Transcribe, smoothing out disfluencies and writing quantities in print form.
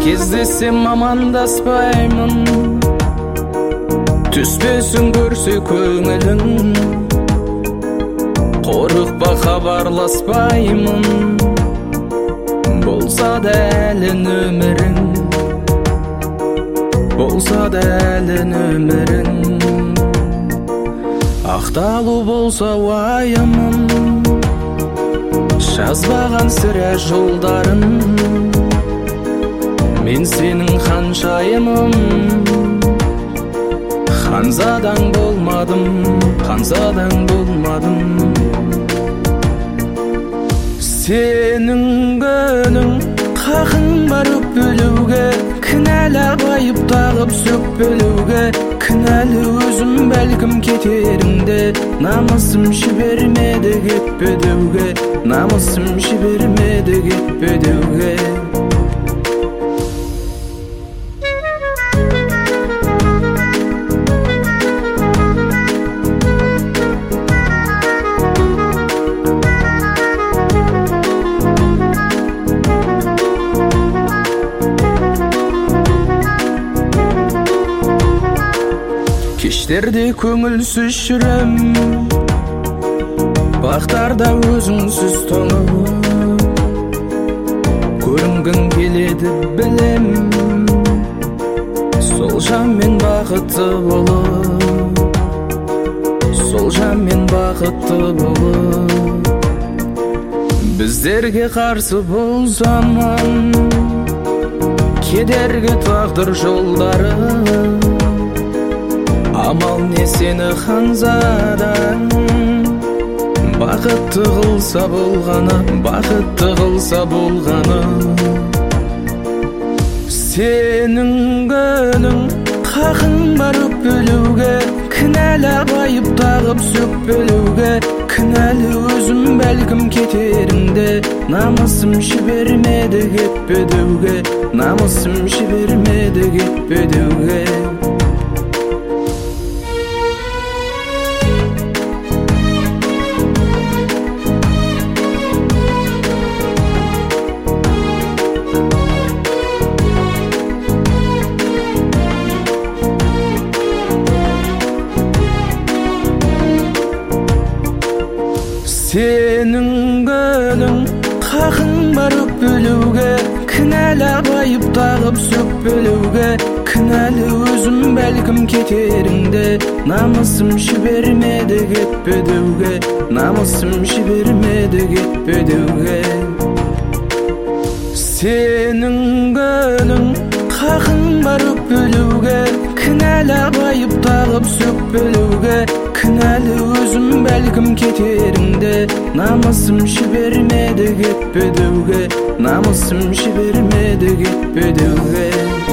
Кездессем амандаспаймын, түспесін көрсе көңілің. Қорықпа хабарласпаймын, болса да әлі нөмірің, болса да әлі нөмірің. Ақталу болса уайымым, жазбаған сірә жолдарын. Мен сенің ханшайымым, ханзадаң болмадым, ханзадаң болмадым. Сенің гүлің қақың бар өкпелеуге, кінәлі байып тағып сөкпелеуге. Кінәлі өзім бәлкім кетеріңде, намысым жібермеді кетпе деуге, намысым жібермеді кетпе деуге. Кештерде көңілсіз жүрем, бақтарда өзіңсіз тоңып. Көрінгің келеді білем, сол жанмен бақытты болып, сол жанмен бақытты болып. Біздерге қарсы бұл заман, кедергі тағдыр жолдары. Амал не сені ханзадаң, бақытты қылса болғаны, бақытты қылса болғаны. Сенің гүлің қақың бар өкпелеуге, кінәлі байып тағып сөкпелеуге. Кінәлі өзім бәлкім кетеріңде, намысым жібермеді кетпе деуге, намысым жібермеді кетпе деуге. Сенің гүлің қақың бар өкпелеуге, кінәлі байып тағып сөкпелеуге. Кінәлі өзім бәлкім кетеріңде, намысым жібермеді кетпе деуге, намысым жібермеді кетпе деуге. Сенің гүлің қақың бар өкпелеуге, кінәлі байып тағып сөкпелеуге. Кінәлі өзім бәлкім кетеріңде, намысым жібермеді кетпе деуге, намысым жібермеді кетпе деуге.